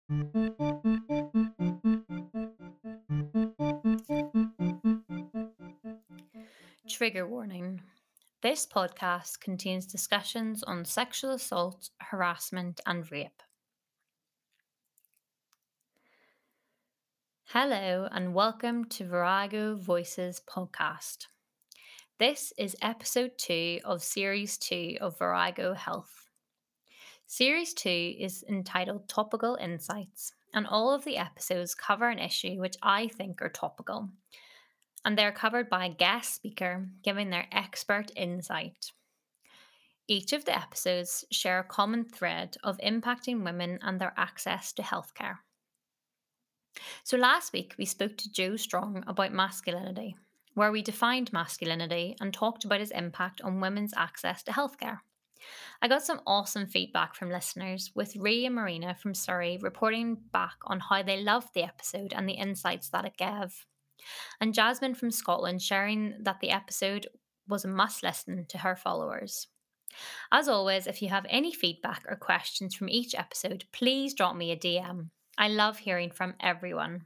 Trigger warning. This podcast contains discussions on sexual assault, harassment, and rape. Hello, and welcome to Virago Voices podcast. This is episode 2 of series 2 of Virago Health. Series 2 is entitled Topical Insights, and all of the episodes cover an issue which I think are topical, and they're covered by a guest speaker giving their expert insight. Each of the episodes share a common thread of impacting women and their access to healthcare. So last week we spoke to Joe Strong about masculinity, where we defined masculinity and talked about its impact on women's access to healthcare. I got some awesome feedback from listeners, with Ray and Marina from Surrey reporting back on how they loved the episode and the insights that it gave, and Jasmine from Scotland sharing that the episode was a must listen to her followers. As always, if you have any feedback or questions from each episode, please drop me a DM. I love hearing from everyone.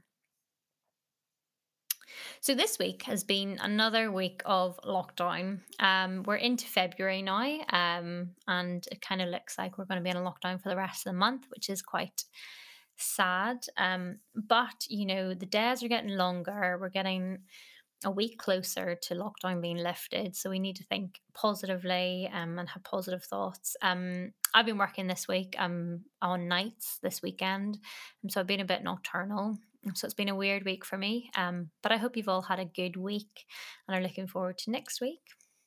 So this week has been another week of lockdown. We're into February now, and it kind of looks like we're going to be in a lockdown for the rest of the month, which is quite sad. But, you know, the days are getting longer. We're getting a week closer to lockdown being lifted, so we need to think positively and have positive thoughts. I've been working this week on nights this weekend, so I've been a bit nocturnal, so it's been a weird week for me, but I hope you've all had a good week and are looking forward to next week.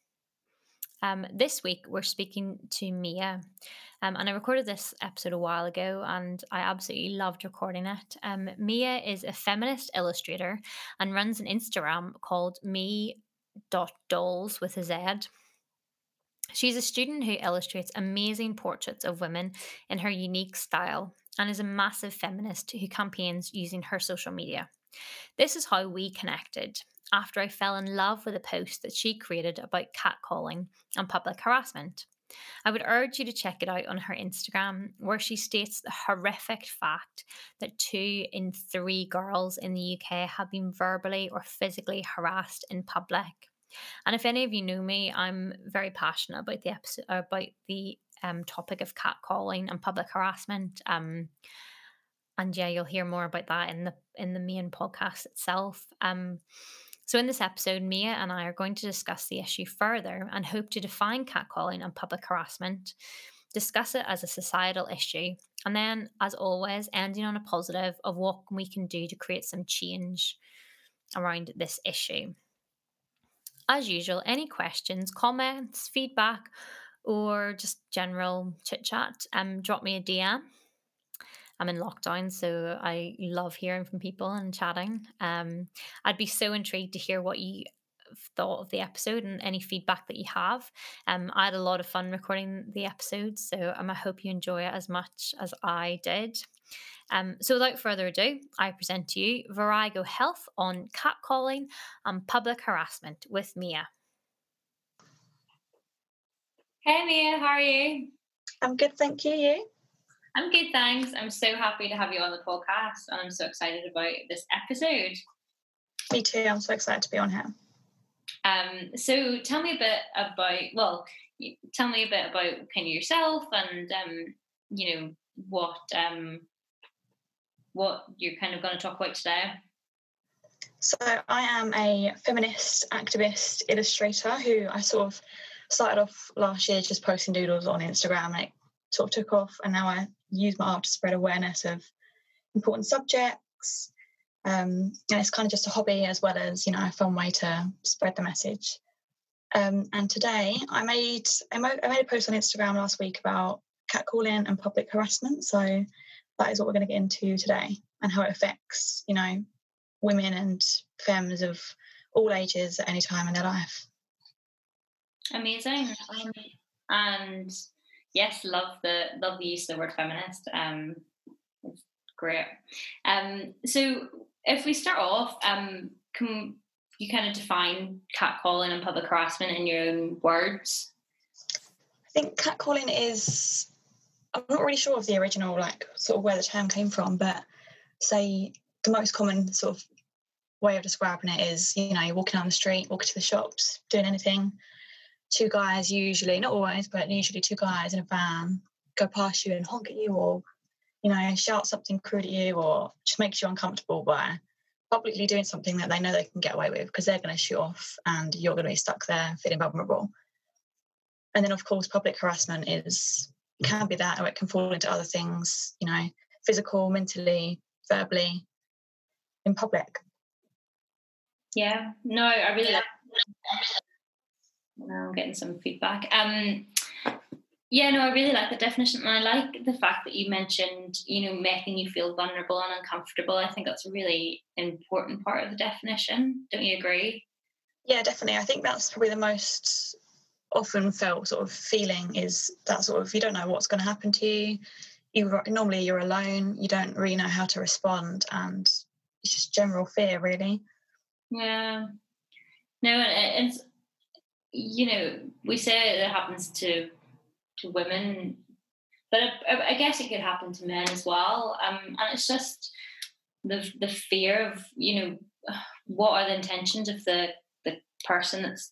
This week we're speaking to Mia, and I recorded this episode a while ago and I absolutely loved recording it. Mia is a feminist illustrator and runs an Instagram called me.dolls with a Z. She's a student who illustrates amazing portraits of women in her unique style and is a massive feminist who campaigns using her social media. This is how we connected, after I fell in love with a post that she created about catcalling and public harassment. I would urge you to check it out on her Instagram, where she states the horrific fact that 2 in 3 girls in the UK have been verbally or physically harassed in public. And if any of you know me, I'm very passionate about the episode, about the topic of catcalling and public harassment. And yeah, you'll hear more about that in the main podcast itself. So in this episode, Mia and I are going to discuss the issue further and hope to define catcalling and public harassment, discuss it as a societal issue, and then, as always, ending on a positive of what we can do to create some change around this issue. As usual, any questions, comments, feedback, or just general chit chat, drop me a DM. I'm in lockdown, so I love hearing from people and chatting. I'd be so intrigued to hear what you thought of the episode and any feedback that you have. I had a lot of fun recording the episode, so I hope you enjoy it as much as I did. So without further ado, I present to you Virago Health on catcalling and public harassment with Mia. Hey Mia, how are you? I'm good, thank you. You? I'm good, thanks. I'm so happy to have you on the podcast, and I'm so excited about this episode. Me too. I'm so excited to be on here. So tell me a bit about kind of yourself and you know what you're kind of going to talk about today. So I am a feminist activist illustrator who I sort of started off last year just posting doodles on Instagram, and it sort of took off, and now I use my art to spread awareness of important subjects. And it's kind of just a hobby as well as, you know, a fun way to spread the message. And today I made a post on Instagram last week about catcalling and public harassment. So that is what we're going to get into today, and how it affects, you know, women and femmes of all ages at any time in their life. Amazing. And yes, love the use of the word feminist. It's great. So if we start off, can you kind of define catcalling and public harassment in your own words? I think catcalling is I'm not really sure of the original, like, sort of where the term came from, but say the most common sort of way of describing it is, you're walking down the street, walking to the shops, doing anything. Two guys usually, not always, but usually two guys in a van go past you and honk at you, or, shout something crude at you, or just makes you uncomfortable by publicly doing something that they know they can get away with because they're going to shoot off and you're going to be stuck there feeling vulnerable. And then, of course, public harassment can be that, or it can fall into other things, physical, mentally, verbally, in public. Yeah, no, I really like. I'm getting some feedback. Yeah, no, I really like the definition, and I like the fact that you mentioned, making you feel vulnerable and uncomfortable. I think that's a really important part of the definition. Don't you agree? Yeah, definitely. I think that's probably the most often felt sort of feeling, is that sort of, you don't know what's going to happen to you. Normally you're alone, you don't really know how to respond, and it's just general fear, really. Yeah. No, and it's, we say it happens to women, but I guess it could happen to men as well. And it's just the fear of, what are the intentions of the person that's,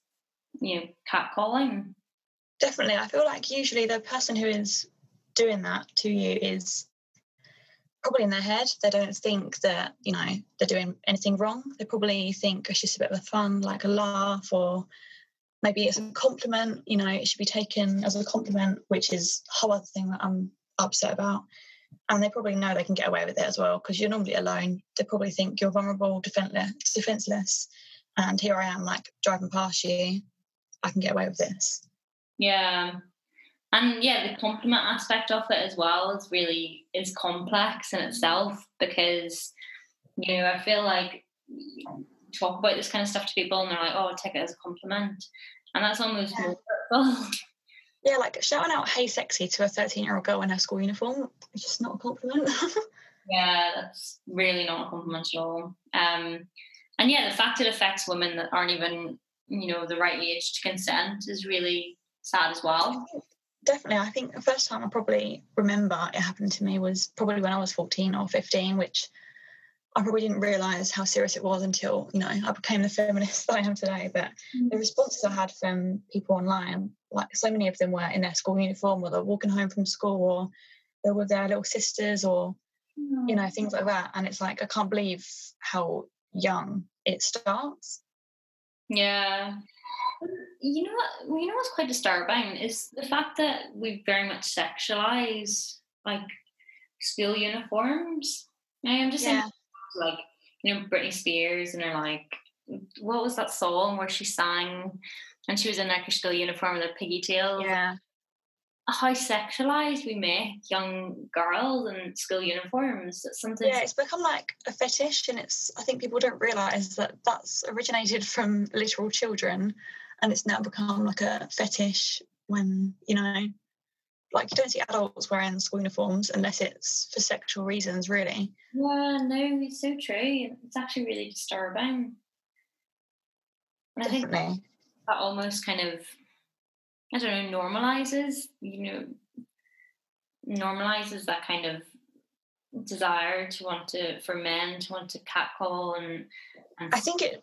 catcalling. Definitely. I feel like usually the person who is doing that to you is probably in their head. They don't think that, they're doing anything wrong. They probably think it's just a bit of a fun, like a laugh, or maybe it's a compliment, it should be taken as a compliment, which is a whole other thing that I'm upset about. And they probably know they can get away with it as well, because you're normally alone. They probably think you're vulnerable, defenseless. And here I am, like, driving past you. I can get away with this. Yeah. And yeah, the compliment aspect of it as well is complex in itself, because, I feel like talk about this kind of stuff to people and they're like, oh, I'll take it as a compliment. And that's almost more hurtful. Yeah, like shouting out "Hey, sexy" to a 13-year-old girl in her school uniform, it's just not a compliment. Yeah, that's really not a compliment at all. And yeah, the fact it affects women that aren't even, the right age to consent is really sad as well. Definitely. I think the first time I probably remember it happened to me was probably when I was 14 or 15, which I probably didn't realise how serious it was until, I became the feminist I am today. But the responses I had from people online, like, so many of them were in their school uniform, or they're walking home from school, or they're with their little sisters, or, things like that. And it's like, I can't believe how young it starts. Yeah. You know what's quite disturbing is the fact that we very much sexualize, like, school uniforms. I'm just thinking, like, Britney Spears, and they're like, what was that song where she sang and she was in like her school uniform with a pigtail? Yeah. How sexualized we make young girls in school uniforms. It's something. Yeah, it's become like a fetish, and I think people don't realise that that's originated from literal children, and it's now become like a fetish when, like, you don't see adults wearing school uniforms unless it's for sexual reasons, really. Yeah, no, it's so true. It's actually really disturbing. And Definitely. I think that almost kind of, I don't know, normalizes that kind of desire for men to want to catcall, and I think it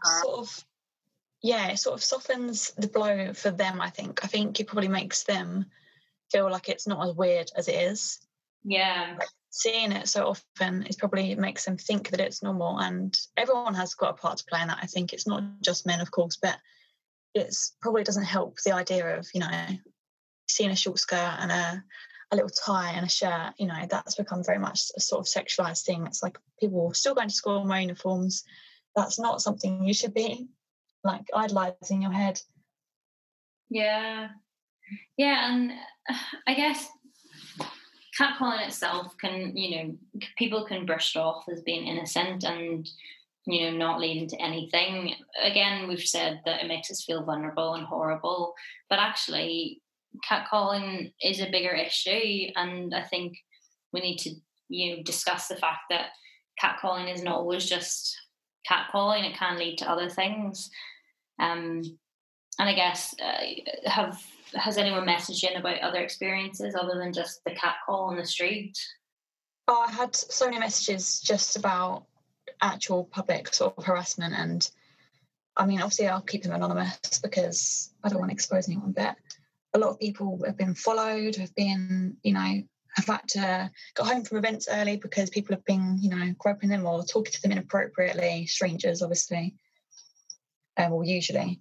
sort of softens the blow for them. I think it probably makes them feel like it's not as weird as it is. Yeah. Like, seeing it so often makes them think that it's normal, and everyone has got a part to play in that. I think it's not just men, of course, but it's probably doesn't help the idea of, seeing a short skirt and a little tie and a shirt, that's become very much a sort of sexualized thing. It's like people still going to school in wearing uniforms. That's not something you should be, like, idolizing in your head. Yeah. Yeah, and I guess catcalling itself can, people can brush it off as being innocent and, not leading to anything. Again, we've said that it makes us feel vulnerable and horrible, but actually catcalling is a bigger issue, and I think we need to, discuss the fact that catcalling isn't always just catcalling. It can lead to other things. And I guess has anyone messaged in about other experiences other than just the catcall on the street? Oh, I had so many messages just about actual public sort of harassment, and I mean, obviously, I'll keep them anonymous because I don't want to expose anyone. But a lot of people have been followed, have been, have had to go home from events early because people have been, groping them or talking to them inappropriately. Strangers, obviously, or usually.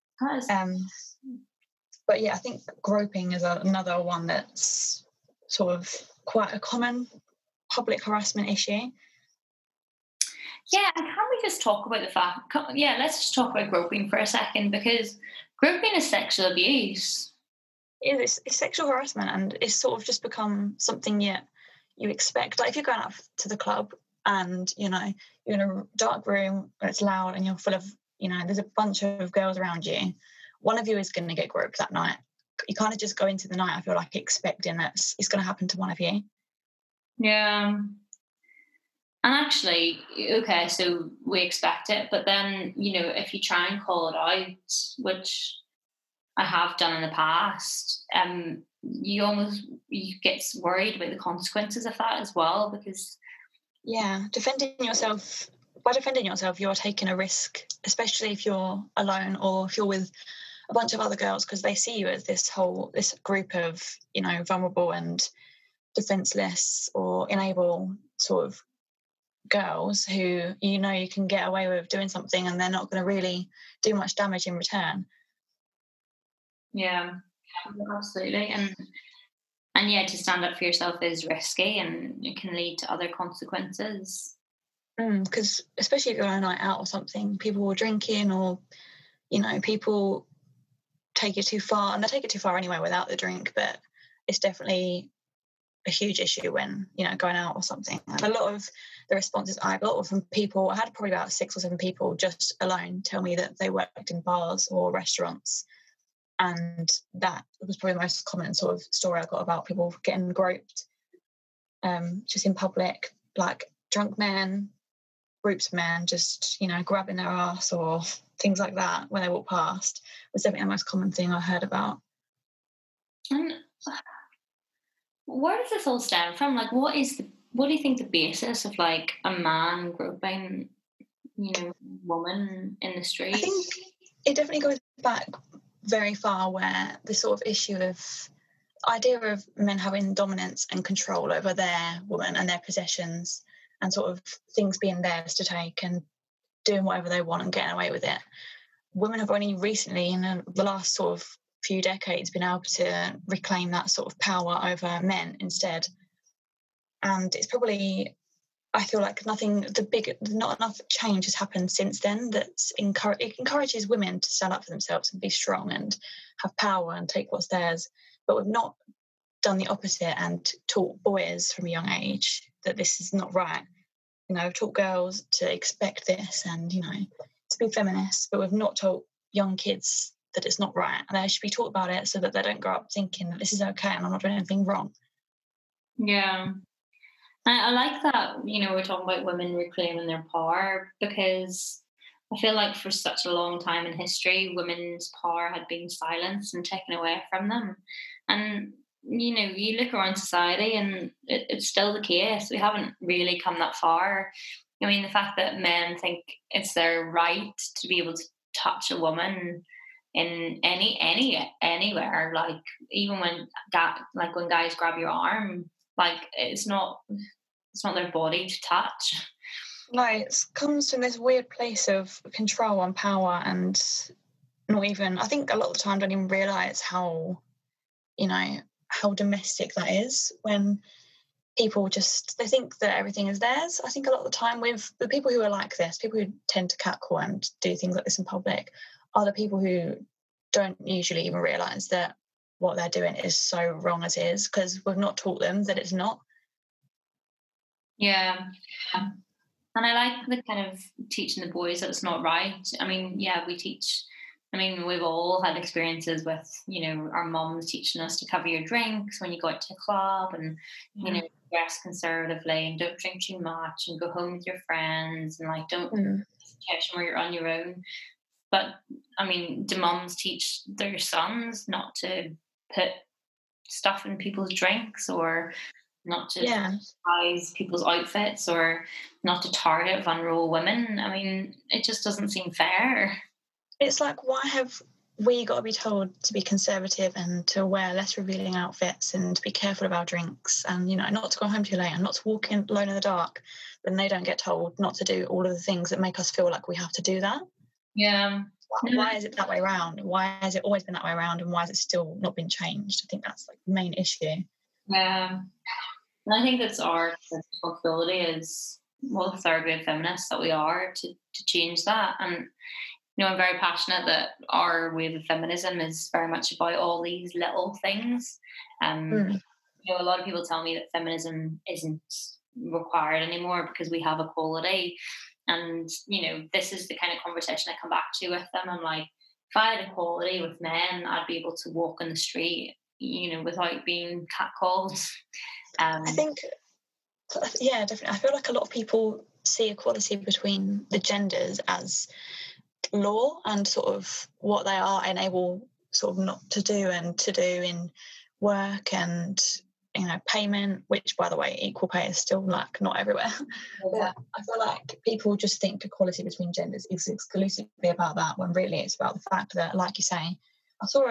But yeah, I think groping is another one that's sort of quite a common public harassment issue. Yeah, and can we just talk about the fact? Yeah, let's just talk about groping for a second, because groping is sexual abuse. It's sexual harassment, and it's sort of just become something you expect. Like if you're going out to the club and you're in a dark room where it's loud and you're full of there's a bunch of girls around you, one of you is going to get groped that night. You kind of just go into the night, I feel like, expecting that it's going to happen to one of you. Yeah. And actually, okay, so we expect it, but then, if you try and call it out, which I have done in the past, you get worried about the consequences of that as well, because... Yeah, by defending yourself, you're taking a risk, especially if you're alone or if you're with a bunch of other girls, because they see you as this group of, vulnerable and defenseless or unable sort of girls who you can get away with doing something and they're not going to really do much damage in return. Yeah, absolutely. And yeah, to stand up for yourself is risky and it can lead to other consequences. Because especially if you're on a night out or something, people were drinking or, people take it too far, and they take it too far anyway without the drink, but it's definitely a huge issue when, going out or something. And a lot of the responses I got were from people, I had probably about 6 or 7 people just alone tell me that they worked in bars or restaurants. And that was probably the most common sort of story I got about people getting groped just in public, like drunk men, groups of men just, grabbing their ass or things like that when they walk past was definitely the most common thing I heard about. And where does this all stem from? Like, what do you think the basis of like a man groping, woman in the street? I think it definitely goes back very far, where the sort of issue of idea of men having dominance and control over their woman and their possessions and sort of things being theirs to take and doing whatever they want and getting away with it. Women have only recently, in the last sort of few decades, been able to reclaim that sort of power over men instead. And it's probably, I feel like not enough change has happened since then it encourages women to stand up for themselves and be strong and have power and take what's theirs. But we've not done the opposite and taught boys from a young age that this is not right. We've taught girls to expect this and, to be feminists, but we've not taught young kids that it's not right. And they should be taught about it so that they don't grow up thinking that this is okay and I'm not doing anything wrong. Yeah. I like that, we're talking about women reclaiming their power, because I feel like for such a long time in history, women's power had been silenced and taken away from them. And, you look around society and it's still the case. We haven't really come that far. I mean, the fact that men think it's their right to be able to touch a woman in anywhere, like even when guys grab your arm, like it's not their body to touch. No, it comes from this weird place of control and power, and not even, I think a lot of the time don't even realise how domestic that is, when people they think that everything is theirs. I think a lot of the time with the people who are like this, people who tend to catcall and do things like this in public, are the people who don't usually even realise that what they're doing is so wrong as is, because we've not taught them that it's not. Yeah. And I like the kind of teaching the boys that it's not right. I mean, yeah, we've all had experiences with, our mums teaching us to cover your drinks when you go out to a club and, dress conservatively and don't drink too much and go home with your friends and don't session where you're on your own. But I mean, do mums teach their sons not to put stuff in people's drinks, or not to Yeah. size people's outfits, or not to target vulnerable women? I mean, it just doesn't seem fair. It's like, why have we got to be told to be conservative and to wear less revealing outfits and to be careful of our drinks and, not to go home too late and not to walk in alone in the dark, then they don't get told not to do all of the things that make us feel like we have to do that? Yeah. No, Why is it that way around? Why has it always been that way around, and why has it still not been changed? I think that's like the main issue. yeah. And I think it's our responsibility as, well, third wave feminists that we are, to change that. And I'm very passionate that our wave of feminism is very much about all these little things. Um, Mm. a lot of people tell me that feminism isn't required anymore because we have equality. And, this is the kind of conversation I come back to with them. I'm like, if I had equality with men, I'd be able to walk in the street, without being catcalled. I think, yeah, definitely. I feel like a lot of people see equality between the genders as law and sort of what they are able sort of not to do and to do in work and payment, which by the way equal pay is still like not everywhere. But I feel like people just think equality between genders is exclusively about that, when really it's about the fact that, like you say, I saw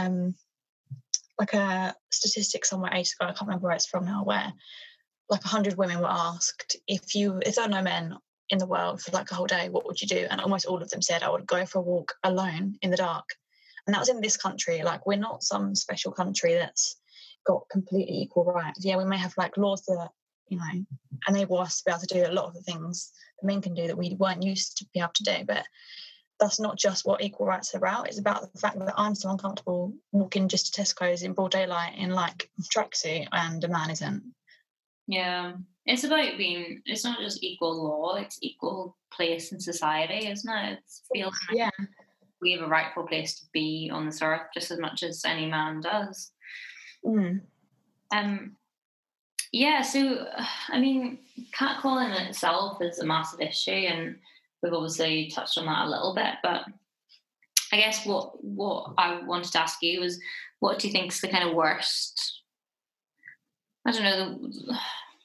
a statistic somewhere ages ago, I can't remember where it's from now, where like 100 women were asked, if there are no men in the world for like a whole day, what would you do? And almost all of them said, I would go for a walk alone in the dark. And that was in this country. Like, we're not some special country that's got completely equal rights. Yeah, we may have like laws that, enable us to be able to do a lot of the things that men can do that we weren't used to be able to do. But that's not just what equal rights are about. It's about the fact that I'm still uncomfortable walking just to Tesco's in broad daylight in like tracksuit and a man isn't. Yeah. It's about it's not just equal law, it's equal place in society, isn't it? It's feeling like we have a rightful place to be on this earth just as much as any man does. Mm. Yeah, so, I mean, catcalling in itself is a massive issue, and we've obviously touched on that a little bit, but I guess what I wanted to ask you was, what do you think is the kind of worst, I don't know,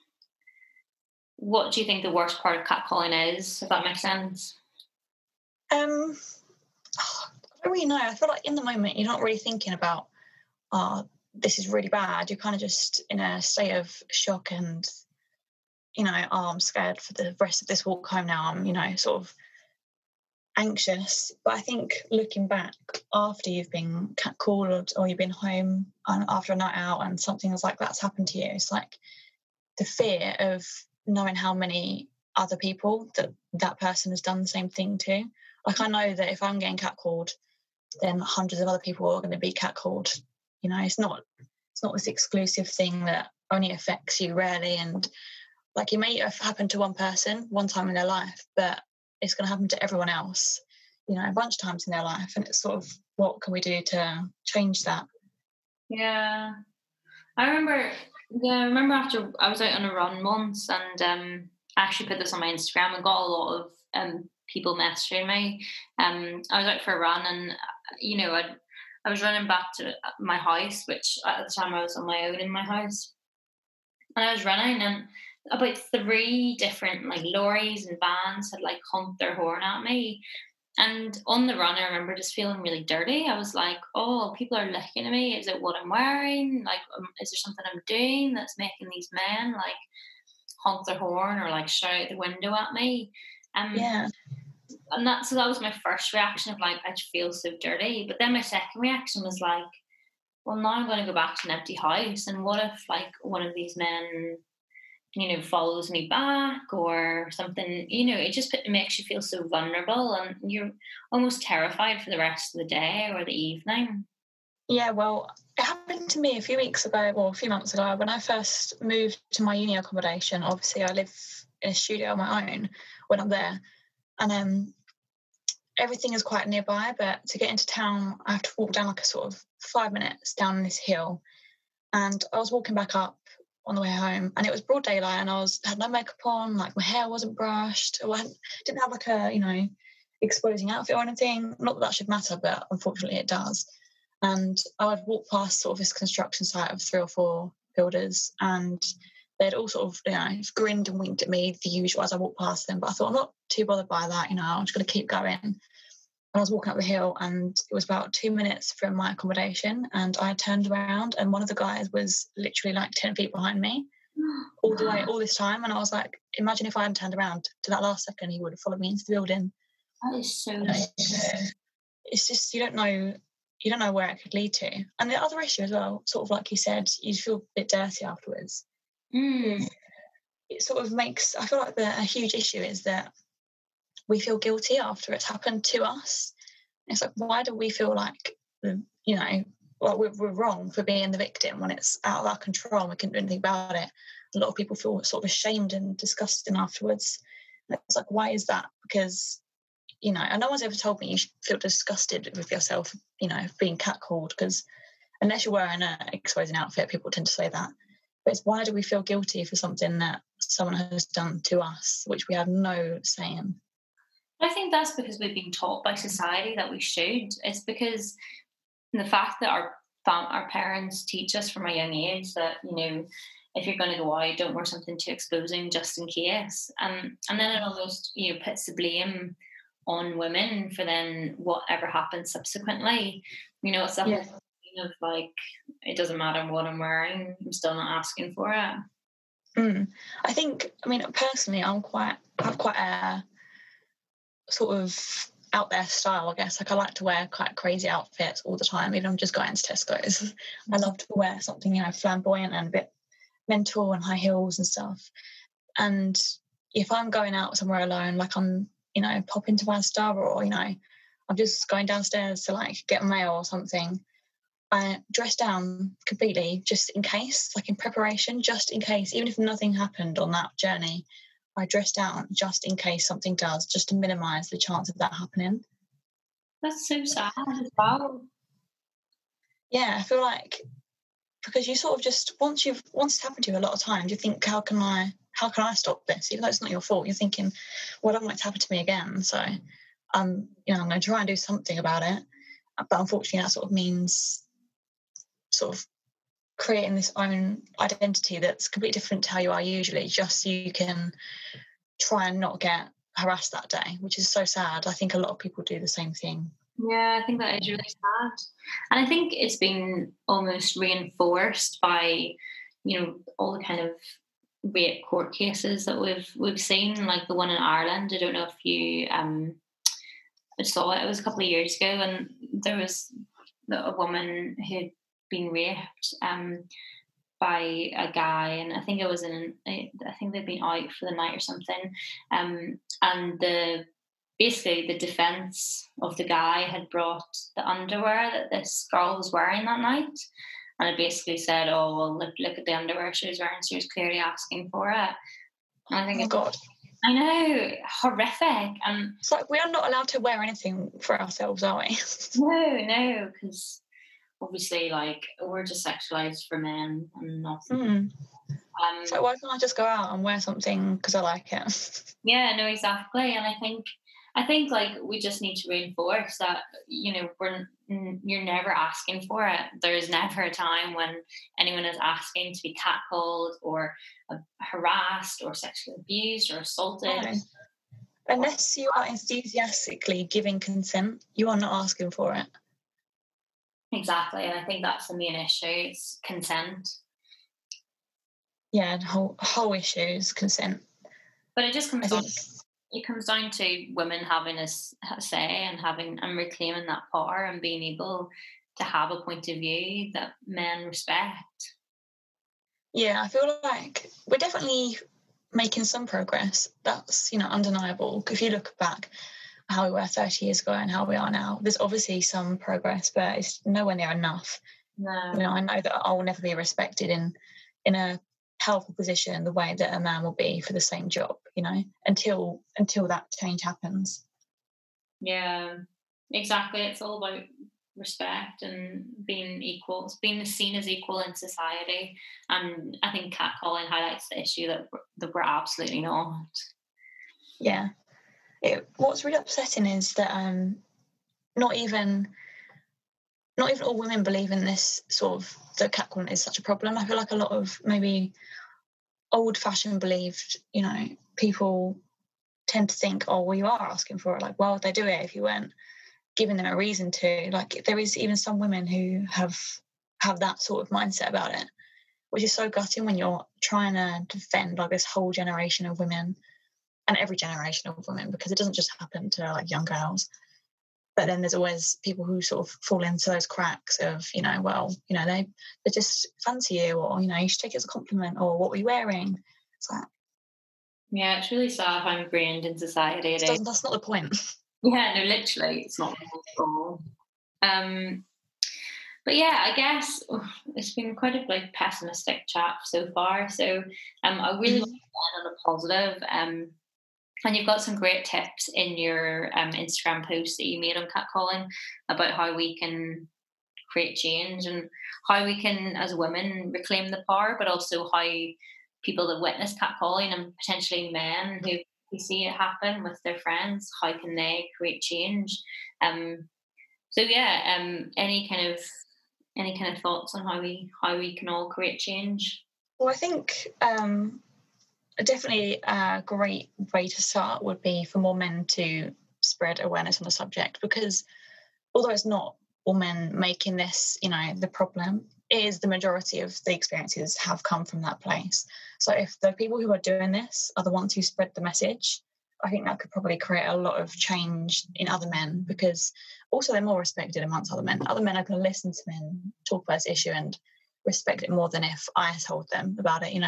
what do you think the worst part of catcalling is, if that makes sense? I don't really know. I feel like in the moment you're not really thinking about, this is really bad. You're kind of just in a state of shock and, I'm scared for the rest of this walk home now. I'm, sort of anxious. But I think looking back after you've been catcalled or you've been home and after a night out and something like that's happened to you, it's like the fear of knowing how many other people that person has done the same thing to. Like, I know that if I'm getting catcalled, then hundreds of other people are going to be catcalled. It's not this exclusive thing that only affects you rarely, and like, it may have happened to one person one time in their life, but it's going to happen to everyone else, a bunch of times in their life. And it's sort of, what can we do to change that? Yeah. I remember after I was out on a run once, and I actually put this on my Instagram and got a lot of people messaging me. I was out for a run, and I was running back to my house, which at the time I was on my own in my house, and I was running, and about 3 different like lorries and vans had like honked their horn at me. And on the run, I remember just feeling really dirty. I was like, oh, people are looking at me. Is it what I'm wearing? Like, is there something I'm doing that's making these men like honk their horn or like shout out the window at me? Yeah. And that was my first reaction of like, I just feel so dirty. But then my second reaction was like, well, now I'm going to go back to an empty house. And what if like one of these men, follows me back or something? It just makes you feel so vulnerable, and you're almost terrified for the rest of the day or the evening. Yeah, well, it happened to me a few months ago when I first moved to my uni accommodation. Obviously, I live in a studio on my own when I'm there, and everything is quite nearby, but to get into town, I have to walk down like a sort of 5 minutes down this hill. And I was walking back up on the way home, and it was broad daylight, and I had no makeup on, like my hair wasn't brushed, I didn't have like a exposing outfit or anything. Not that that should matter, but unfortunately it does. And I would walk past sort of this construction site of 3 or 4 builders, and they'd all sort of, grinned and winked at me, the usual, as I walked past them. But I thought, I'm not too bothered by that, I'm just going to keep going. And I was walking up the hill, and it was about 2 minutes from my accommodation, and I turned around, and one of the guys was literally like 10 feet behind me all the way, all this time. And I was like, imagine if I hadn't turned around to that last second, he would have followed me into the building. That is so it's just, you don't know where it could lead to. And the other issue as well, sort of like you said, you feel a bit dirty afterwards. It sort of makes, I feel like a huge issue is that we feel guilty after it's happened to us. It's like, why do we feel like, we're wrong for being the victim when it's out of our control and we couldn't do anything about it? A lot of people feel sort of ashamed and disgusted afterwards. And it's like, why is that? Because, and no one's ever told me you should feel disgusted with yourself, being catcalled, because unless you're wearing an exposing outfit, people tend to say that. But it's, why do we feel guilty for something that someone has done to us, which we have no say in? I think that's because we've been taught by society that we should. It's because the fact that our parents teach us from a young age that, if you're going to go out, don't wear something too exposing just in case. And then it almost, puts the blame on women for then whatever happens subsequently. It's that whole thing of like, it doesn't matter what I'm wearing, I'm still not asking for it. I think, personally, I have quite a sort of out there style, I guess. Like, I like to wear quite crazy outfits all the time, even if I'm just going to Tesco's. I love to wear something, flamboyant and a bit mental and high heels and stuff. And if I'm going out somewhere alone, like I'm, pop into my Asda, or, I'm just going downstairs to like get mail or something, I dress down completely just in case, like in preparation, just in case, even if nothing happened on that journey, I dress down just in case something does, just to minimise the chance of that happening. That's so sad as well. Yeah, I feel like, because you sort of just, once it's happened to you a lot of times, you think, how can I stop this? Even though it's not your fault, you're thinking, well, I don't want it to happen to me again. So, I'm going to try and do something about it. But unfortunately, that sort of means sort of creating this own identity that's completely different to how you are usually, just so you can try and not get harassed that day, which is so sad. I think a lot of people do the same thing. Yeah, I think that is really sad. And I think it's been almost reinforced by, all the kind of rape court cases that we've seen, like the one in Ireland. I don't know if you saw it. It was a couple of years ago, and there was a woman who'd been raped by a guy, and I think I think they'd been out for the night or something, and basically the defense of the guy had brought the underwear that this girl was wearing that night, and it basically said, oh, well, look at the underwear she was wearing, she was clearly asking for it. And I think, oh God, I know, horrific. And it's like, we are not allowed to wear anything for ourselves, are we? No, because obviously, like, we're just sexualized for men and nothing. So why can't I just go out and wear something because I like it? Yeah, no, exactly. And I think like we just need to reinforce that, you're never asking for it. There is never a time when anyone is asking to be catcalled or harassed or sexually abused or assaulted. No. Unless you are enthusiastically giving consent, you are not asking for it. Exactly, and I think that's the main issue. It's consent. Yeah, the whole issue is consent. But it just comes down to women having a say and reclaiming that power and being able to have a point of view that men respect. Yeah, I feel like we're definitely making some progress. That's, undeniable. If you look back how we were 30 years ago and how we are now, there's obviously some progress, but it's nowhere near enough. No. I know that I will never be respected in a powerful position the way that a man will be for the same job, until that change happens. Yeah, exactly. It's all about respect and being equal, being seen as equal in society. And I think catcalling highlights the issue that we're absolutely not. Yeah. What's really upsetting is that not even all women believe in this sort of, that catcalling is such a problem. I feel like a lot of maybe old-fashioned believed, people tend to think, oh, well, you are asking for it. Like, why would they do it if you weren't giving them a reason to? Like, there is even some women who have that sort of mindset about it, which is so gutting when you're trying to defend like this whole generation of women and every generation of women, because it doesn't just happen to like young girls. But then there's always people who sort of fall into those cracks of, they just fancy you, or, you should take it as a compliment, or what were you wearing? It's like, yeah, it's really sad how ingrained in society it is. that's not the point. Yeah, no, literally, it's not at all. But yeah, I guess it's been quite a like pessimistic chat so far. So I really want to end on a positive. And you've got some great tips in your Instagram post that you made on catcalling about how we can create change and how we can, as women, reclaim the power, but also how people that witness catcalling and potentially men who we see it happen with their friends, how can they create change? So yeah, any kind of thoughts on how we can all create change? Well, I think definitely a great way to start would be for more men to spread awareness on the subject, because although it's not all men making this, the problem, it is the majority of the experiences have come from that place. So if the people who are doing this are the ones who spread the message, I think that could probably create a lot of change in other men, because also they're more respected amongst other men. Other men are going to listen to men talk about this issue and respect it more than if I told them about it,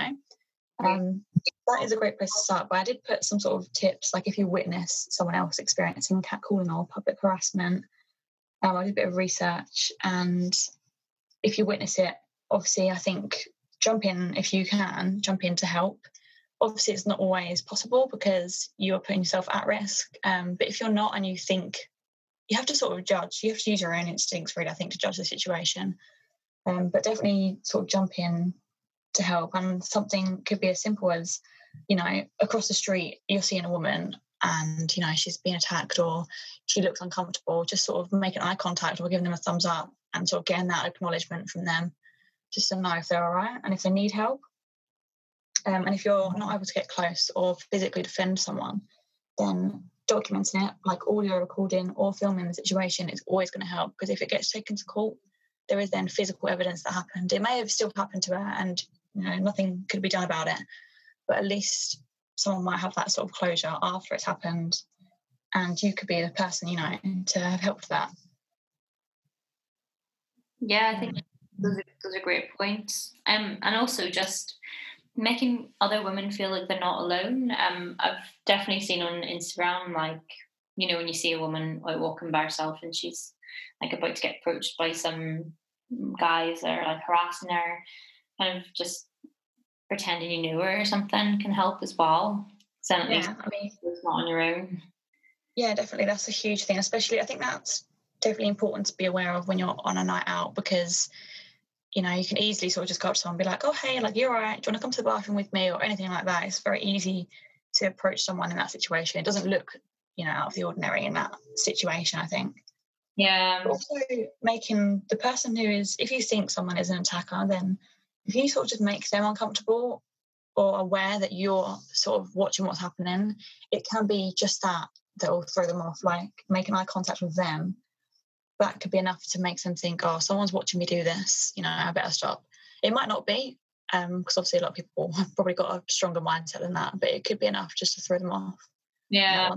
That is a great place to start. But I did put some sort of tips, like if you witness someone else experiencing catcalling or public harassment, I did a bit of research, and if you witness it, obviously I think jump in if you can, jump in to help. Obviously it's not always possible because you're putting yourself at risk, but if you're not and you think, you have to sort of judge, you have to use your own instincts really, I think, to judge the situation, but definitely sort of jump in to help. And something could be as simple as, across the street you're seeing a woman and she's being attacked or she looks uncomfortable, just sort of making eye contact or giving them a thumbs up and sort of getting that acknowledgement from them, just to know if they're all right and if they need help. And if you're not able to get close or physically defend someone, then documenting it, like audio recording or filming the situation, is always going to help, because if it gets taken to court, there is then physical evidence that happened. It may have still happened to her and nothing could be done about it, but at least someone might have that sort of closure after it's happened, and you could be the person to have helped that. Yeah, I think those are great points, and also just making other women feel like they're not alone. I've definitely seen on Instagram, like, when you see a woman out walking by herself and she's like about to get approached by some guys that are like harassing her, kind of just pretending you knew her or something can help as well. So at least it's not on your own. Yeah, definitely. That's a huge thing. Especially, I think that's definitely important to be aware of when you're on a night out, because, you can easily sort of just go up to someone and be like, oh, hey, like, you're all right. Do you want to come to the bathroom with me or anything like that? It's very easy to approach someone in that situation. It doesn't look, out of the ordinary in that situation, I think. Yeah. But also making the person who is, if you think someone is an attacker, then if you sort of just make them uncomfortable or aware that you're sort of watching what's happening, it can be just that will throw them off, like making eye contact with them. That could be enough to make them think, oh, someone's watching me do this, I better stop. It might not be, because obviously a lot of people have probably got a stronger mindset than that, but it could be enough just to throw them off. Yeah.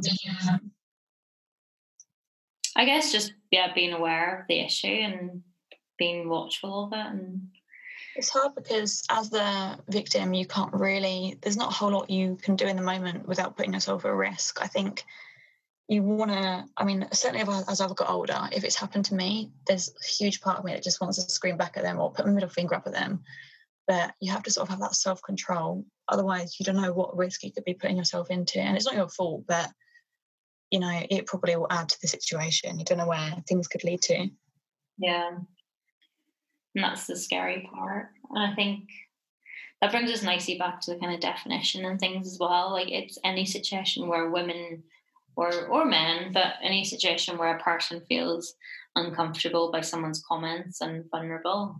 I guess just being aware of the issue and being watchful of it. And it's hard because as the victim, you can't really, there's not a whole lot you can do in the moment without putting yourself at risk. I think you want to, certainly as I've got older, if it's happened to me, there's a huge part of me that just wants to scream back at them or put my middle finger up at them. But you have to sort of have that self-control. Otherwise, you don't know what risk you could be putting yourself into. And it's not your fault, but, it probably will add to the situation. You don't know where things could lead to. Yeah. And that's the scary part. And I think that brings us nicely back to the kind of definition and things as well. Like, it's any situation where women or men, but any situation where a person feels uncomfortable by someone's comments and vulnerable.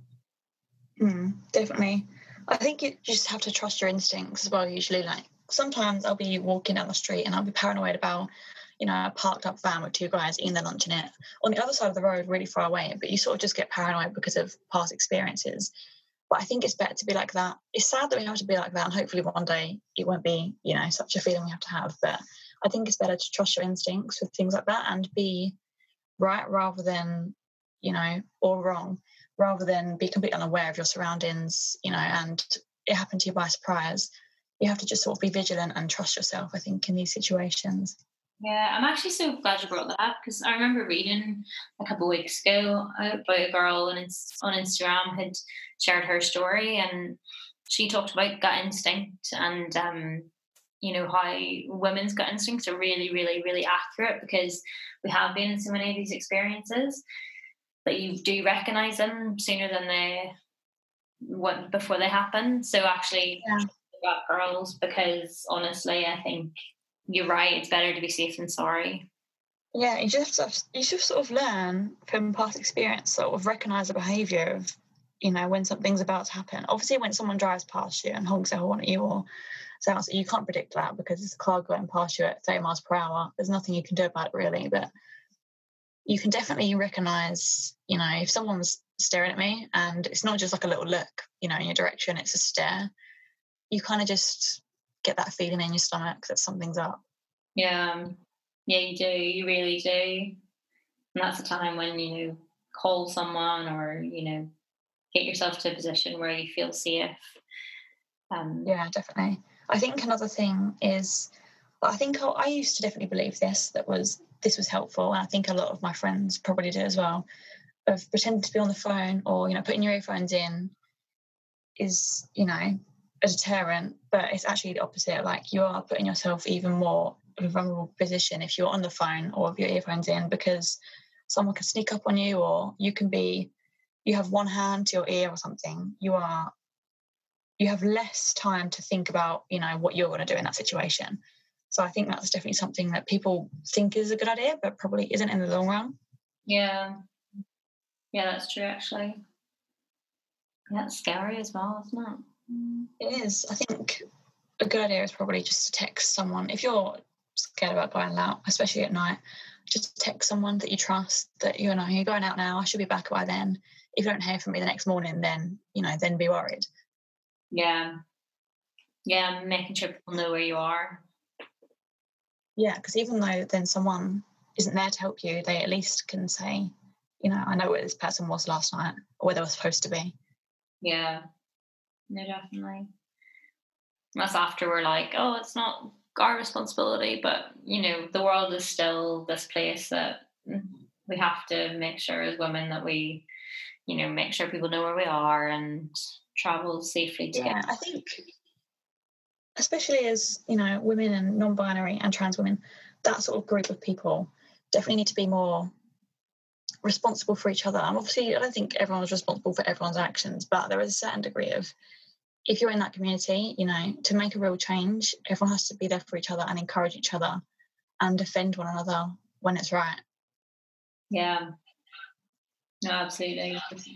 Definitely. I think you just have to trust your instincts as well, usually. Like, sometimes I'll be walking down the street and I'll be paranoid about, a parked up van with two guys eating their lunch in it on the other side of the road, really far away, but you sort of just get paranoid because of past experiences. But I think it's better to be like that. It's sad that we have to be like that, and hopefully one day it won't be, such a feeling we have to have. But I think it's better to trust your instincts with things like that and be right rather than, or wrong, rather than be completely unaware of your surroundings, and it happened to you by surprise. You have to just sort of be vigilant and trust yourself, I think, in these situations. Yeah, I'm actually so glad you brought that up because I remember reading a couple of weeks ago about a girl on Instagram had shared her story, and she talked about gut instinct and how women's gut instincts are really, really, really accurate because we have been in so many of these experiences that you do recognize them sooner than before they happen. So actually, Yeah. about girls, because honestly, I think you're right. It's better to be safe than sorry. Yeah, you just sort of learn from past experience, sort of recognise the behaviour of, when something's about to happen. Obviously, when someone drives past you and honks their horn at you or sounds, you can't predict that because it's a car going past you at 30 miles per hour. There's nothing you can do about it really, but you can definitely recognise, if someone's staring at me and it's not just like a little look, in your direction, it's a stare. You kind of just get that feeling in your stomach that something's up. Yeah, yeah, you do. You really do. And that's the time when call someone or get yourself to a position where you feel safe. Yeah, definitely. I think another thing is, I think I used to definitely believe this was helpful, and I think a lot of my friends probably do as well. Of pretending to be on the phone or putting your earphones in is a deterrent, but it's actually the opposite. Like, you are putting yourself even more in a vulnerable position if you're on the phone or with your earphones in, because someone can sneak up on you, or you have one hand to your ear or something. You have less time to think about what you're going to do in that situation. So I think that's definitely something that people think is a good idea, but probably isn't in the long run. Yeah, that's true. Actually, that's scary as well, isn't it? It is. I think a good idea is probably just to text someone if you're scared about going out, especially at night. Just text someone that you trust, that you're going out now, I should be back by then. If you don't hear from me the next morning, then then be worried. Yeah, making sure people know where you are. Yeah, because even though then someone isn't there to help you, they at least can say, I know where this person was last night or where they were supposed to be. Yeah, no, definitely. That's after we're like, oh, it's not our responsibility, but the world is still this place that we have to make sure as women that we, make sure people know where we are and travel safely to get. Yeah, I think especially as women and non-binary and trans women, that sort of group of people definitely need to be more responsible for each other. And obviously, I don't think everyone's responsible for everyone's actions, but there is a certain degree of, if you're in that community, to make a real change, everyone has to be there for each other and encourage each other and defend one another when it's right. Yeah, no, absolutely.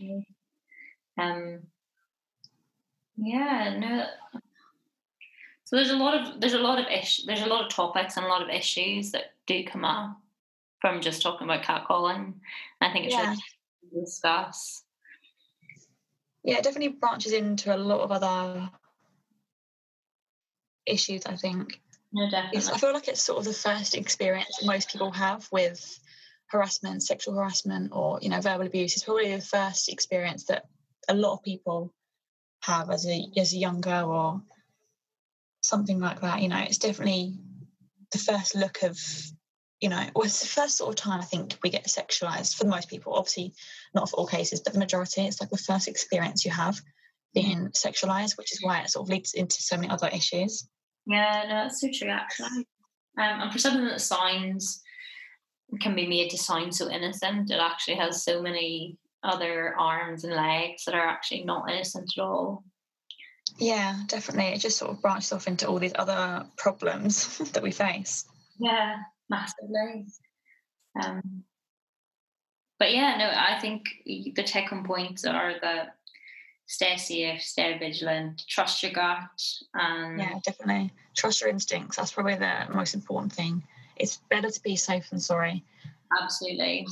Yeah, no. So there's a lot of there's a lot of topics and a lot of issues that do come up from just talking about catcalling. I think it's really to discuss. Yeah, it definitely branches into a lot of other issues, I think. No, definitely. I feel like it's sort of the first experience most people have with harassment, sexual harassment, or verbal abuse. It's probably the first experience that a lot of people have as a younger or something like that. It's definitely the first look of, it's the first sort of time I think we get sexualized for most people. Obviously, not for all cases, but the majority. It's like the first experience you have being sexualized, which is why it sort of leads into so many other issues. Yeah, no, that's so true, actually. And for something that can be made to sound so innocent, it actually has so many other arms and legs that are actually not innocent at all. Yeah, definitely. It just sort of branches off into all these other problems that we face. Yeah, massively. Um, but yeah, no, I think the take-home points are that stay safe, stay vigilant, trust your gut, and Yeah, definitely. Trust your instincts. That's probably the most important thing. It's better to be safe than sorry. absolutely.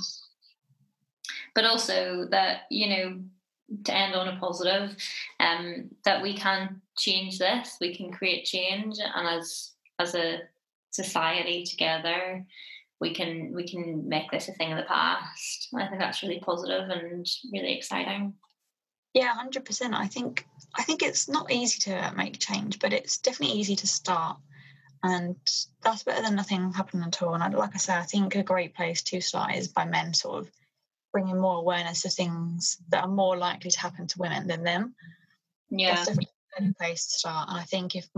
But also that, to end on a positive, that we can change this, we can create change, and as a society together, we can make this a thing of the past. I think that's really positive and really exciting. Yeah, 100%. I think it's not easy to make change, but it's definitely easy to start. And that's better than nothing happening at all. And like I said, I think a great place to start is by men sort of bringing more awareness to things that are more likely to happen to women than them. That's Yeah, definitely a good place to start. And I think if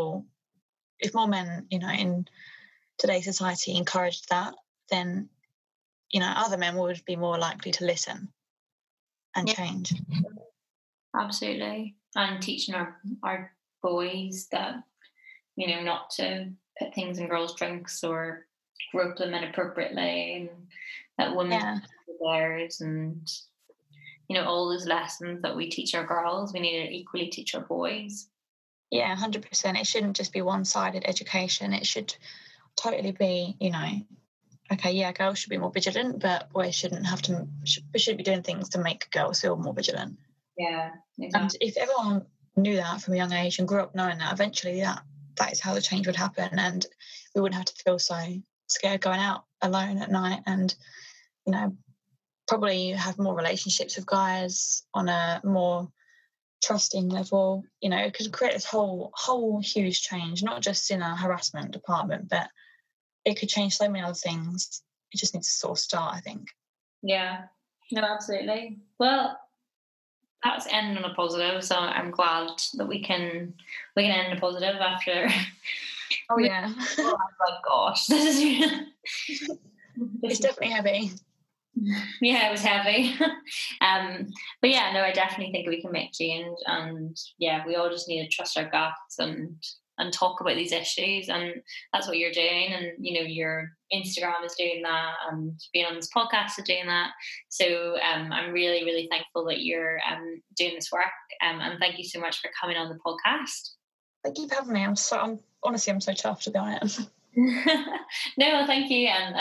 more men, in today's society encouraged that, then, other men would be more likely to listen and yeah, change. absolutely. And teaching our boys that, not to put things in girls' drinks or grope them inappropriately, and that women Yeah. theirs, and all those lessons that we teach our girls, we need to equally teach our boys. Yeah, 100%. It shouldn't just be one-sided education. It should totally be, okay, yeah, girls should be more vigilant, but boys shouldn't have to, should be doing things to make girls feel more vigilant. Yeah, And exactly. if everyone knew that from a young age and grew up knowing that, eventually that is how the change would happen, and we wouldn't have to feel so scared going out alone at night, and you know probably have more relationships with guys on a more trusting level. It could create this whole huge change, not just in a harassment department, but it could change so many other things. It just needs to sort of start, I think. Yeah, no, absolutely. Well, that's ending on a positive, so I'm glad that we can end a positive after. Oh we, yeah. oh my gosh, this is It's this is definitely heavy. yeah, it was heavy. um, but yeah, no, I definitely think we can make change, and yeah, we all just need to trust our guts and talk about these issues, and that's what you're doing, and your Instagram is doing that, and being on this podcast is doing that. So I'm really, really thankful that you're doing this work, and thank you so much for coming on the podcast. Thank you for having me. I'm honestly, I'm so chuffed to be on it. No, well, thank you. And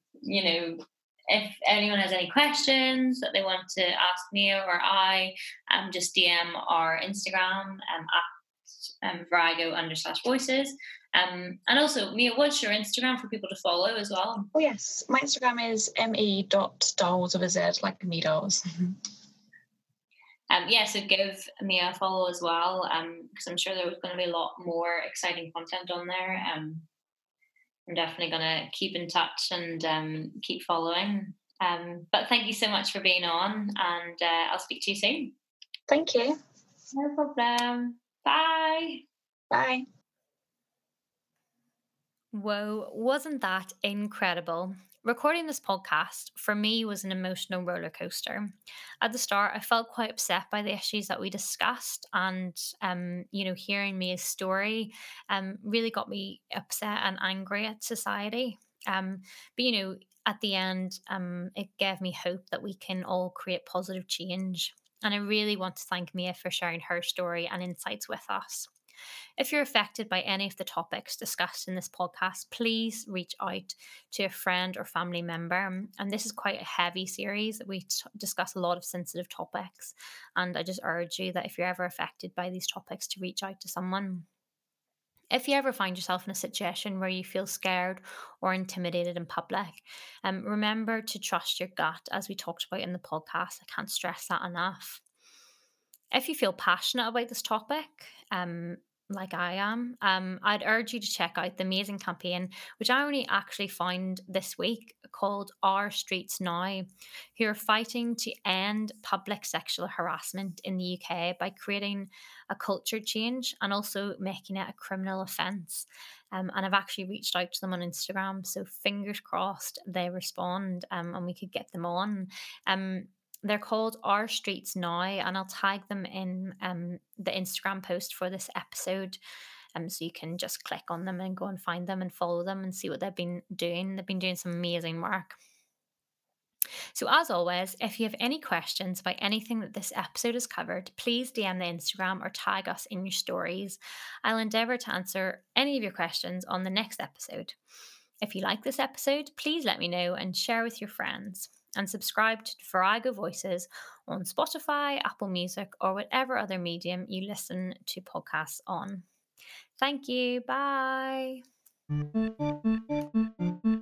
if anyone has any questions that they want to ask me or I, just DM our Instagram at Virago_voices. And also, Mia, what's your Instagram for people to follow as well? Oh yes, my Instagram is me.dolls with a Z, like needles. Yeah, so give Mia a follow as well, because I'm sure there's going to be a lot more exciting content on there. I'm definitely going to keep in touch and keep following. But thank you so much for being on, and I'll speak to you soon. Thank you. No problem. Bye. Bye. Whoa, wasn't that incredible? Recording this podcast for me was an emotional roller coaster. At the start, I felt quite upset by the issues that we discussed, and hearing Mia's story, really got me upset and angry at society. But at the end, it gave me hope that we can all create positive change. And I really want to thank Mia for sharing her story and insights with us. If you're affected by any of the topics discussed in this podcast, please reach out to a friend or family member. And this is quite a heavy series. We discuss a lot of sensitive topics. And I just urge you that if you're ever affected by these topics, to reach out to someone. If you ever find yourself in a situation where you feel scared or intimidated in public, remember to trust your gut, as we talked about in the podcast. I can't stress that enough. If you feel passionate about this topic, like I am, I'd urge you to check out the amazing campaign, which I only actually found this week, called Our Streets Now, who are fighting to end public sexual harassment in the UK by creating a culture change and also making it a criminal offence. And I've actually reached out to them on Instagram, so fingers crossed they respond, and we could get them on. They're called Our Streets Now, and I'll tag them in the Instagram post for this episode. So you can just click on them and go and find them and follow them and see what they've been doing. They've been doing some amazing work. So, as always, if you have any questions about anything that this episode has covered, please DM the Instagram or tag us in your stories. I'll endeavour to answer any of your questions on the next episode. If you like this episode, please let me know and share with your friends. And subscribe to Virago Voices on Spotify, Apple Music, or whatever other medium you listen to podcasts on. Thank you. Bye.